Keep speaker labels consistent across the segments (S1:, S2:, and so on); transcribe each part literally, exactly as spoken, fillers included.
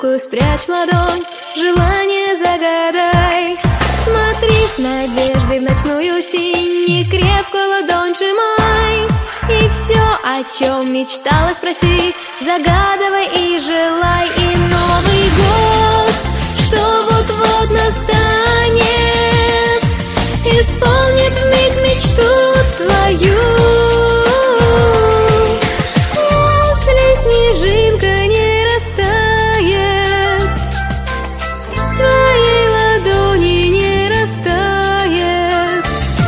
S1: улыбку спрячь в ладонь, желание загадай. Смотри с надеждой в ночную синь, не крепко ладонь сжимай. И все, о чем мечтала, спроси, загадывай и желай. И Новый год, что вот-вот настанет, исполнит вмиг мечту твою. Если снежинка не растает, твоей ладони не растает,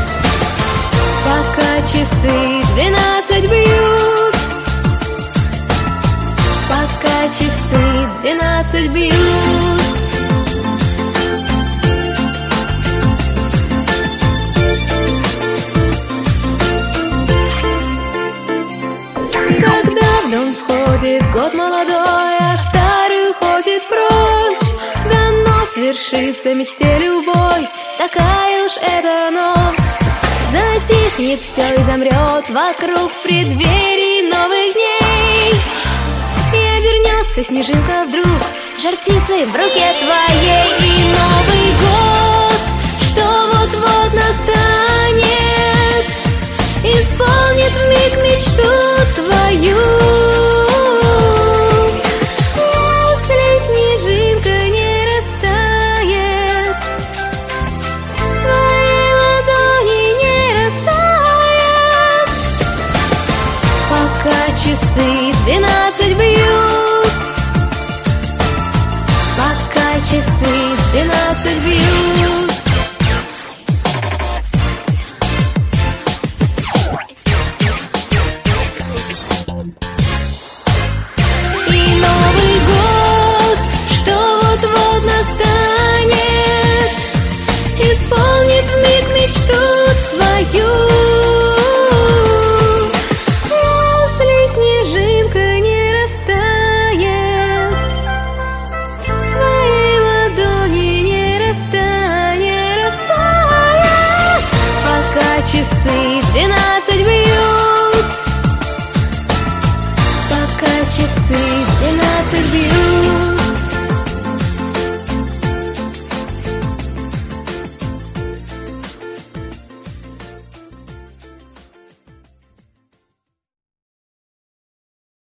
S1: пока часы двенадцать бьют, пока часы двенадцать бьют. Когда в дом входит год молодой, а старый уходит прочь, дано свершится мечте любой, такая уж эта ночь. Затихнет все и замрет вокруг в преддверии новых дней, и обернется снежинка вдруг жар птицы в руке твоей. И Новый год, что вот-вот настанет, исполнит вмиг мечту твою. Если снежинка не растает, твоей ладони не растает, пока часы двенадцать бьют, пока часы двенадцать бьют. Исполнит вмиг мечту твою. Если снежинка не растает, твоей ладони не растает, не растает, пока часы